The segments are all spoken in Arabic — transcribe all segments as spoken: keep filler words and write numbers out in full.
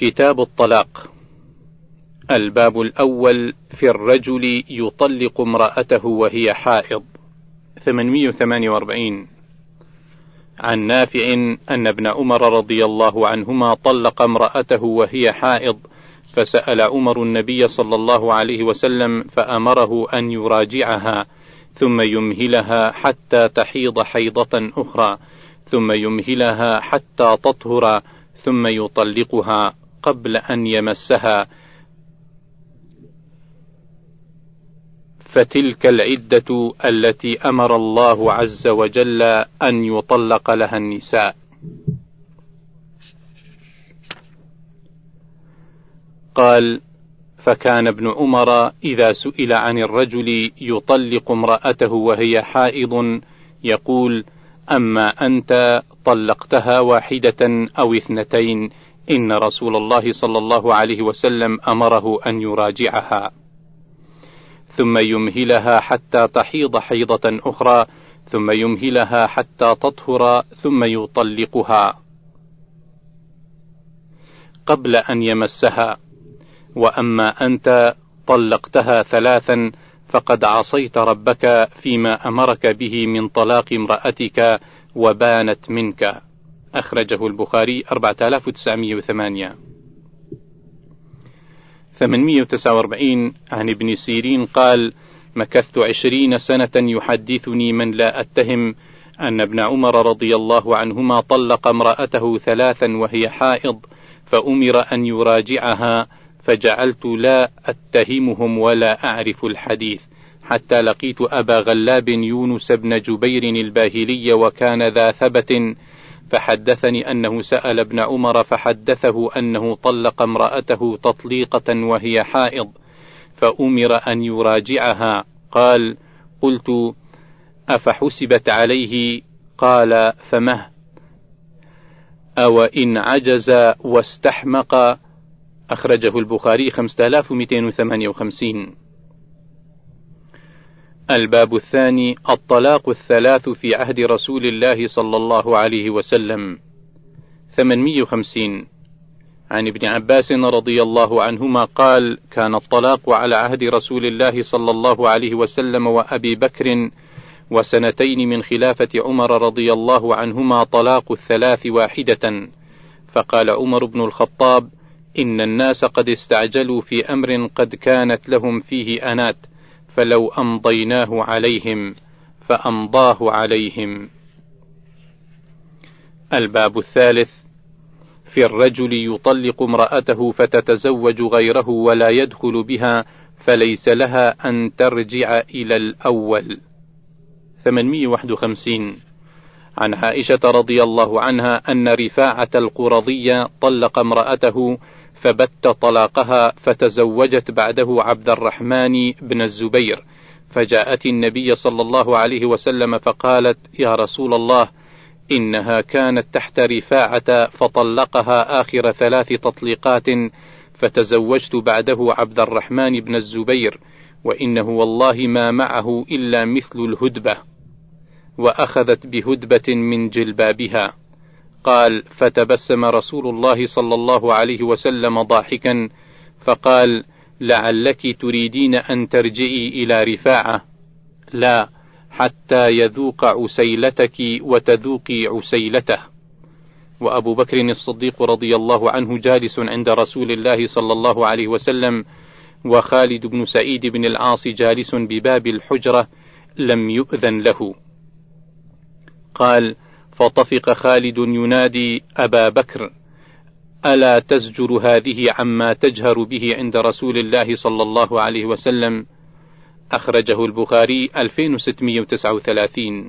كتاب الطلاق. الباب الأول في الرجل يطلق امرأته وهي حائض. ثمانمائة وثمانية وأربعين. عن نافع أن ابن عمر رضي الله عنهما طلق امرأته وهي حائض، فسأل عمر النبي صلى الله عليه وسلم فأمره أن يراجعها ثم يمهلها حتى تحيض حيضة أخرى، ثم يمهلها حتى تطهر، ثم يطلقها قبل أن يمسها، فتلك العدة التي أمر الله عز وجل أن يطلق لها النساء. قال: فكان ابن عمر إذا سئل عن الرجل يطلق امرأته وهي حائض يقول: أما أنت طلقتها واحدة أو اثنتين، إن رسول الله صلى الله عليه وسلم أمره أن يراجعها ثم يمهلها حتى تحيض حيضة أخرى، ثم يمهلها حتى تطهر، ثم يطلقها قبل أن يمسها. وأما أنت طلقتها ثلاثا فقد عصيت ربك فيما أمرك به من طلاق امرأتك وبانت منك. أخرجه البخاري أربعة آلاف وتسعمائة وثمانية. ثمانمائة وتسعة وأربعين. عن ابن سيرين قال: مكثت عشرين سنة يحدثني من لا أتهم أن ابن عمر رضي الله عنهما طلق امرأته ثلاثا وهي حائض، فأمر أن يراجعها، فجعلت لا أتهمهم ولا أعرف الحديث، حتى لقيت أبا غلاب يونس بن جبير الباهلي وكان ذا ثبت، فحدثني أنه سأل ابن عمر فحدثه أنه طلق امرأته تطليقة وهي حائض، فأمر أن يراجعها. قال: قلت: أفحسبت عليه؟ قال: فمه؟ أو إن عجز واستحمق. أخرجه البخاري خمسة آلاف ومئتين وثمانية وخمسين. الباب الثاني: الطلاق الثلاث في عهد رسول الله صلى الله عليه وسلم. ثمانمائة وخمسين. عن ابن عباس رضي الله عنهما قال: كان الطلاق على عهد رسول الله صلى الله عليه وسلم وأبي بكر وسنتين من خلافة عمر رضي الله عنهما طلاق الثلاث واحدة. فقال عمر بن الخطاب: إن الناس قد استعجلوا في أمر قد كانت لهم فيه أنات، فلو أمضيناه عليهم، فأمضاه عليهم. الباب الثالث: في الرجل يطلق امرأته فتتزوج غيره ولا يدخل بها، فليس لها أن ترجع إلى الأول. ثمانمائة وواحد وخمسين. عن عائشة رضي الله عنها أن رفاعة القرظية طلق امرأته فبت طلاقها، فتزوجت بعده عبد الرحمن بن الزبير، فجاءت النبي صلى الله عليه وسلم فقالت: يا رسول الله، إنها كانت تحت رفاعة فطلقها آخر ثلاث تطليقات، فتزوجت بعده عبد الرحمن بن الزبير، وإنه والله ما معه إلا مثل الهدبة، وأخذت بهدبة من جلبابها. قال: فتبسم رسول الله صلى الله عليه وسلم ضاحكا، فقال: لعلك تريدين أن ترجعي إلى رفاعة. لا، حتى يذوق عسيلتك وتذوقي عسيلته. وأبو بكر الصديق رضي الله عنه جالس عند رسول الله صلى الله عليه وسلم، وخالد بن سعيد بن العاص جالس بباب الحجرة، لم يؤذن له. قال: فطفق خالد ينادي: أبا بكر، ألا تزجر هذه عما تجهر به عند رسول الله صلى الله عليه وسلم؟ أخرجه البخاري ألفين وستمائة وتسعة وثلاثين.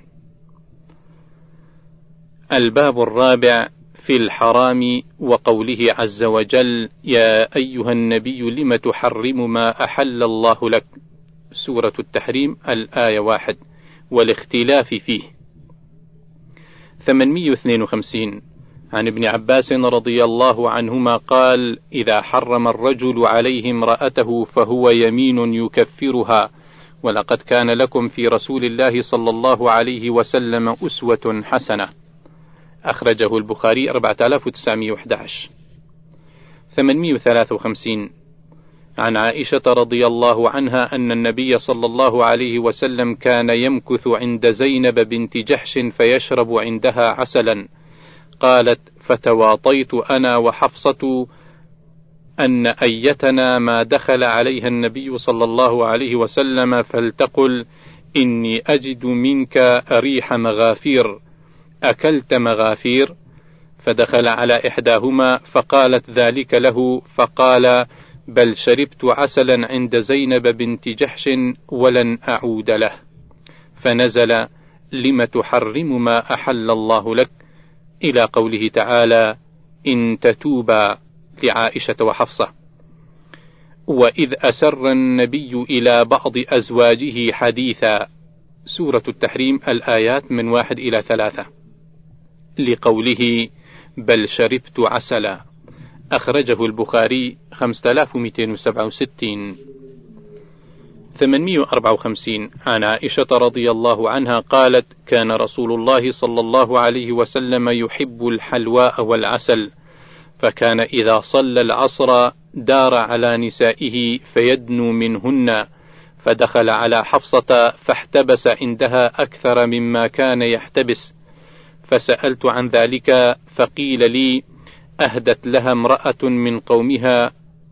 الباب الرابع: في الحرام وقوله عز وجل: يا أيها النبي لم تحرم ما أحل الله لك. سورة التحريم الآية واحد، والاختلاف فيه. ثمانمائة واثنين وخمسين. عن ابن عباس رضي الله عنهما قال: إذا حرم الرجل عليه امرأته فهو يمين يكفرها، ولقد كان لكم في رسول الله صلى الله عليه وسلم أسوة حسنة. أخرجه البخاري أربعة آلاف وتسعمائة وأحد عشر. ثمانمائة وثلاثة وخمسين عن عائشة رضي الله عنها أن النبي صلى الله عليه وسلم كان يمكث عند زينب بنت جحش فيشرب عندها عسلا. قالت: فتواطيت أنا وحفصة أن أيتنا ما دخل عليها النبي صلى الله عليه وسلم فلتقل: إني أجد منك ريح مغافير، أكلت مغافير؟ فدخل على إحداهما فقالت ذلك له، فقال: بل شربت عسلا عند زينب بنت جحش ولن أعود له. فنزل: لم تحرم ما أحل الله لك، إلى قوله تعالى: إن تتوبا، لعائشة وحفصة. وإذ أسر النبي إلى بعض أزواجه حديثا، سورة التحريم، الآيات من واحد إلى ثلاثة، لقوله: بل شربت عسلا، أخرجه البخاري خمسة آلاف ومئتين وسبعة وستين. ثمانمائة وأربعة وخمسين عن عائشة رضي الله عنها قالت: كان رسول الله صلى الله عليه وسلم يحب الحلواء والعسل، فكان إذا صلى العصر دار على نسائه فيدنو منهن، فدخل على حفصة فاحتبس عندها أكثر مما كان يحتبس، فسألت عن ذلك فقيل لي: أهدت لها امرأة من قومها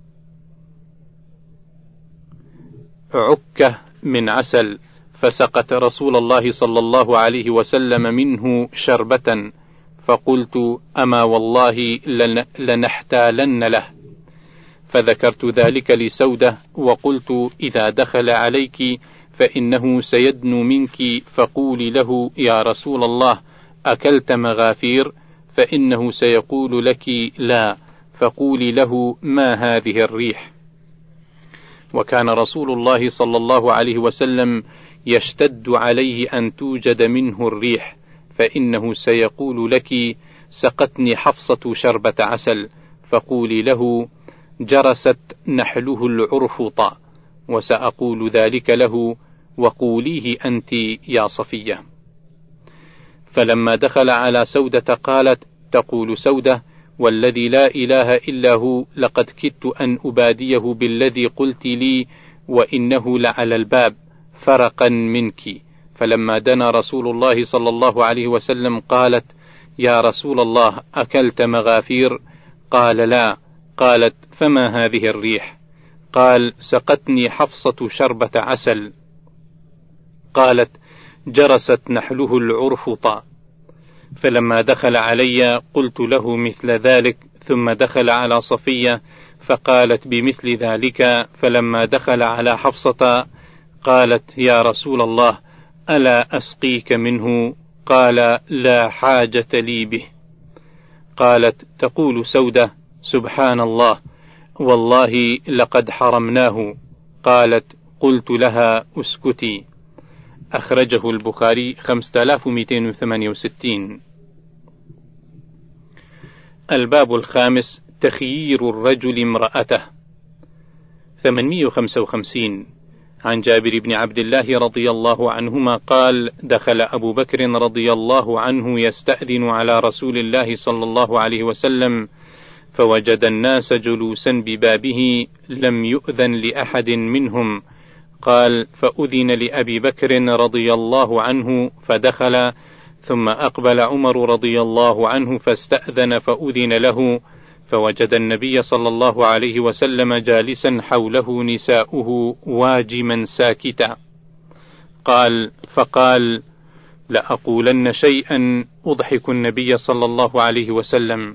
عكة من عسل، فسقت رسول الله صلى الله عليه وسلم منه شربة، فقلت: أما والله لنحتالن له. فذكرت ذلك لسودة وقلت: إذا دخل عليك فإنه سيدنو منك، فقولي له: يا رسول الله أكلت مغافير؟ فإنه سيقول لك: لا، فقولي له: ما هذه الريح؟ وكان رسول الله صلى الله عليه وسلم يشتد عليه أن توجد منه الريح، فإنه سيقول لك: سقتني حفصة شربة عسل، فقولي له: جرست نحله العرفط، وسأقول ذلك له، وقوليه أنت يا صفية. فلما دخل على سودة قالت: تقول سودة: والذي لا إله إلا هو لقد كدت أن أباديه بالذي قلت لي، وإنه لعلى الباب فرقا منك. فلما دنا رسول الله صلى الله عليه وسلم قالت: يا رسول الله أكلت مغافير؟ قال: لا. قالت: فما هذه الريح؟ قال: سقتني حفصة شربة عسل. قالت: جرست نحله العرفط. فلما دخل علي قلت له مثل ذلك، ثم دخل على صفية فقالت بمثل ذلك. فلما دخل على حفصة قالت: يا رسول الله ألا أسقيك منه؟ قال: لا حاجة لي به. قالت: تقول سودة: سبحان الله، والله لقد حرمناه. قالت: قلت لها: اسكتي. أخرجه البخاري خمسة آلاف ومئتين وثمانية وستين. الباب الخامس: تخيير الرجل امرأته. ثمانمائة وخمسة وخمسين عن جابر بن عبد الله رضي الله عنهما قال: دخل أبو بكر رضي الله عنه يستأذن على رسول الله صلى الله عليه وسلم، فوجد الناس جلوسا ببابه لم يؤذن لأحد منهم. قال: فأذن لأبي بكر رضي الله عنه فدخل، ثم أقبل عمر رضي الله عنه فاستأذن فأذن له، فوجد النبي صلى الله عليه وسلم جالسا حوله نساؤه واجما ساكتا. قال: فقال: لأقولن شيئا أضحك النبي صلى الله عليه وسلم.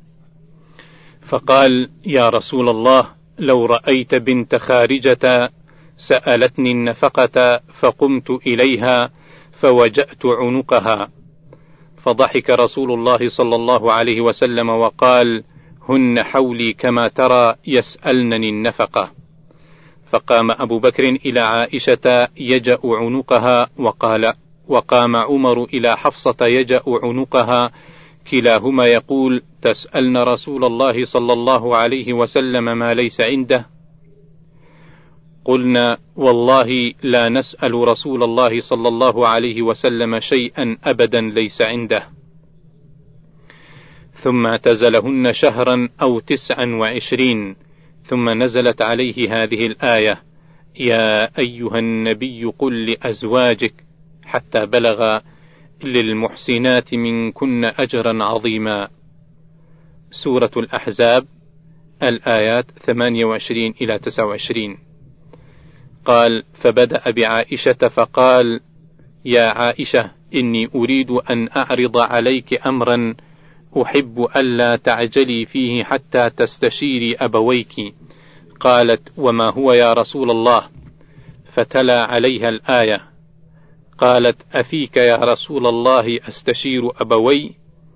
فقال: يا رسول الله، لو رأيت بنت خارجة سألتني النفقة فقمت إليها فوجأت عنقها. فضحك رسول الله صلى الله عليه وسلم وقال: هن حولي كما ترى يسألنني النفقة. فقام أبو بكر إلى عائشة يجأ عنقها، وقال وقام عمر إلى حفصة يجأ عنقها، كلاهما يقول: تسألن رسول الله صلى الله عليه وسلم ما ليس عنده؟ قلنا: والله لا نسأل رسول الله صلى الله عليه وسلم شيئا أبدا ليس عنده. ثم اعتزلهن شهرا أو تسعا وعشرين، ثم نزلت عليه هذه الآية: يا أيها النبي قل لأزواجك، حتى بلغ للمحسنات منكن أجرا عظيما. سورة الأحزاب، الآيات ثمانية وعشرين إلى تسعة وعشرين. قال: فبدأ بعائشة فقال: يا عائشة، إني أريد أن أعرض عليك أمرا أحب ألا تعجلي فيه حتى تستشيري أبويك. قالت: وما هو يا رسول الله؟ فتلا عليها الآية. قالت: أفيك يا رسول الله أستشير أبوي؟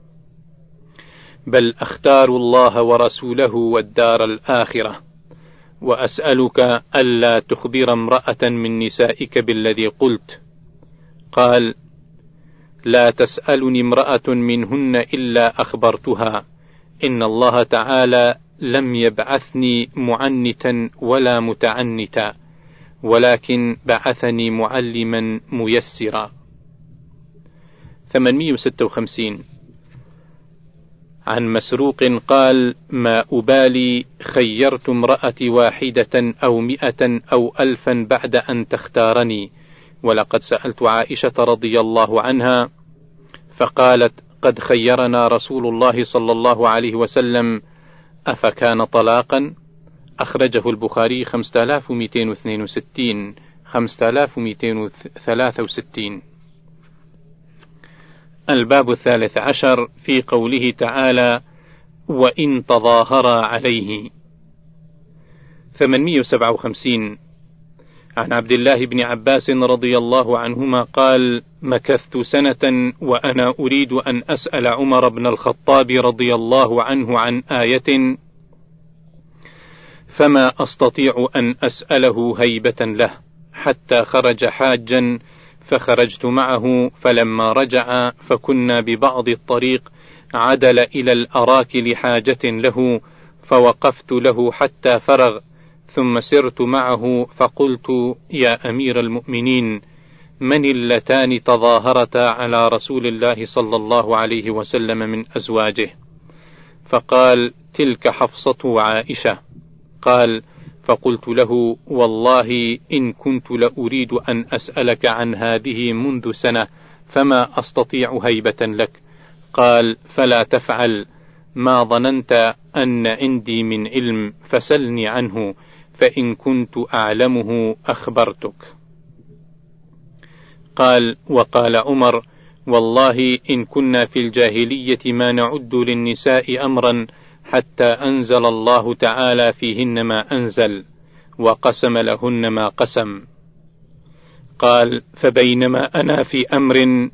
بل أختار الله ورسوله والدار الآخرة، وأسألك ألا تخبر امرأة من نسائك بالذي قلت. قال: لا تسألني امرأة منهن إلا أخبرتها، إن الله تعالى لم يبعثني معنتا ولا متعنتا، ولكن بعثني معلما ميسرا. ثمانمائة وستة وخمسين. عن مسروق قال: ما أبالي خيرت امرأتي واحدة أو مئة أو ألفا بعد أن تختارني. ولقد سألت عائشة رضي الله عنها فقالت: قد خيرنا رسول الله صلى الله عليه وسلم، أفكان طلاقا؟ أخرجه البخاري خمسة آلاف ومئتين واثنين وستين خمسة آلاف ومئتين وثلاثة وستين. الباب الثالث عشر في قوله تعالى: وإن تظاهرا عليه. ثمانمائة وسبعة وخمسين. عن عبد الله بن عباس رضي الله عنهما قال: مكثت سنة وأنا أريد أن أسأل عمر بن الخطاب رضي الله عنه عن آية، فما أستطيع أن أسأله هيبة له، حتى خرج حاجا فخرجت معه، فلما رجع فكنا ببعض الطريق عدل إلى الأراك لحاجة له، فوقفت له حتى فرغ، ثم سرت معه فقلت: يا أمير المؤمنين، من اللتان تظاهرتا على رسول الله صلى الله عليه وسلم من أزواجه؟ فقال: تلك حفصة وعائشة. قال: فقلت له: والله إن كنت لأريد أن أسألك عن هذه منذ سنة، فما أستطيع هيبة لك. قال: فلا تفعل، ما ظننت أن عندي من علم، فسلني عنه، فإن كنت أعلمه أخبرتك. قال: وقال عمر: والله إن كنا في الجاهلية ما نعد للنساء أمرا حتى أنزل الله تعالى فيهن ما أنزل، وقسم لهن ما قسم. قال: فبينما أنا في أمر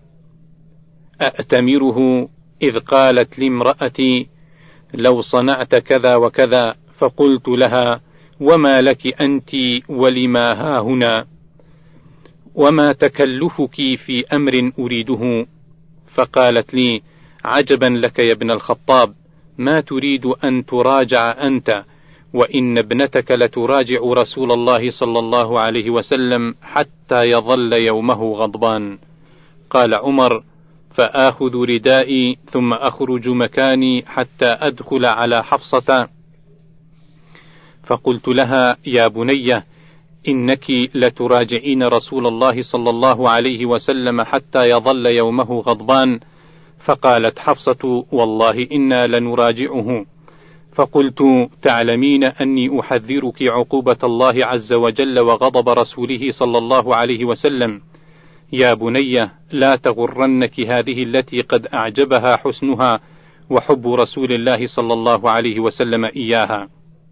أأتمره إذ قالت لامرأتي: لو صنعت كذا وكذا، فقلت لها: وما لك أنت ولما هاهنا، وما تكلفك في أمر أريده؟ فقالت لي: عجبا لك يا ابن الخطاب، ما تريد أن تراجع أنت، وإن ابنتك لتراجع رسول الله صلى الله عليه وسلم حتى يظل يومه غضبان. قال عمر: فآخذ ردائي ثم أخرج مكاني حتى أدخل على حفصة، فقلت لها: يا بنية، إنك لتراجعين رسول الله صلى الله عليه وسلم حتى يظل يومه غضبان. فقالت حفصة: والله إنا لنراجعه. فقلت: تعلمين أني أحذرك عقوبة الله عز وجل وغضب رسوله صلى الله عليه وسلم. يا بنية، لا تغرنك هذه التي قد أعجبها حسنها وحب رسول الله صلى الله عليه وسلم إياها.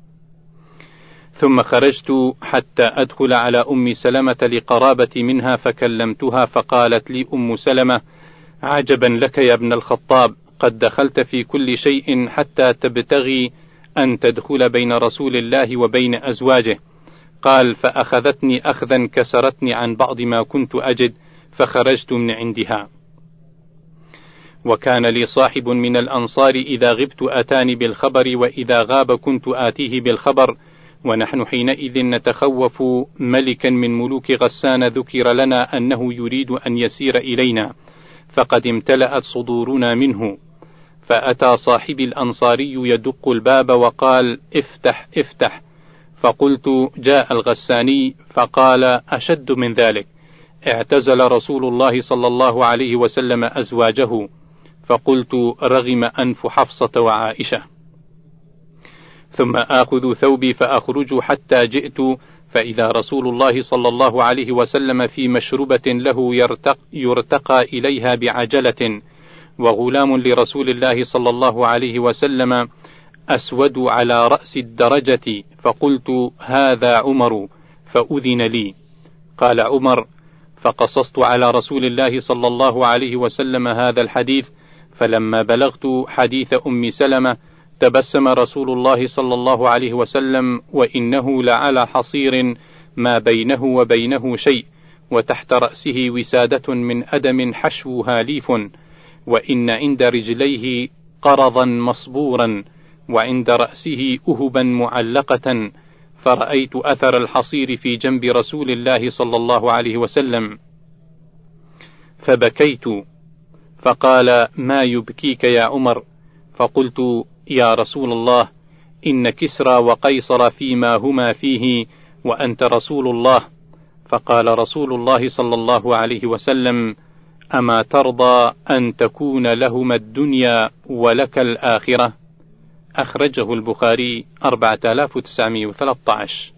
ثم خرجت حتى أدخل على أم سلمة لقرابتي منها، فكلمتها، فقالت لي أم سلمة: عجبا لك يا ابن الخطاب، قد دخلت في كل شيء حتى تبتغي أن تدخل بين رسول الله وبين أزواجه. قال: فأخذتني أخذا كسرتني عن بعض ما كنت أجد، فخرجت من عندها. وكان لي صاحب من الأنصار إذا غبت أتاني بالخبر، وإذا غاب كنت آتيه بالخبر، ونحن حينئذ نتخوف ملكا من ملوك غسان ذكر لنا أنه يريد أن يسير إلينا، فقد امتلأت صدورنا منه. فأتى صاحبي الأنصاري يدق الباب وقال: افتح افتح. فقلت: جاء الغساني. فقال: أشد من ذلك، اعتزل رسول الله صلى الله عليه وسلم أزواجه. فقلت: رغم أنف حفصة وعائشة. ثم آخذ ثوبي فأخرج حتى جئت فإذا رسول الله صلى الله عليه وسلم في مشربة له يرتق يرتقى إليها بعجلة، وغلام لرسول الله صلى الله عليه وسلم أسود على رأس الدرجة. فقلت: هذا عمر. فأذن لي. قال عمر: فقصصت على رسول الله صلى الله عليه وسلم هذا الحديث، فلما بلغت حديث أم سلمة تبسم رسول الله صلى الله عليه وسلم، وإنه لعلى حصير ما بينه وبينه شيء، وتحت رأسه وسادة من أدم حشوها ليف، وإن عند رجليه قرضا مصبورا، وعند رأسه أهبا معلقة، فرأيت أثر الحصير في جنب رسول الله صلى الله عليه وسلم فبكيت. فقال: ما يبكيك يا عمر؟ فقلت: يا رسول الله، إن كسرى وقيصر فيما هما فيه، وأنت رسول الله. فقال رسول الله صلى الله عليه وسلم: أما ترضى أن تكون لهما الدنيا ولك الآخرة؟ أخرجه البخاري أربعة آلاف وتسعمائة وثلاثة عشر.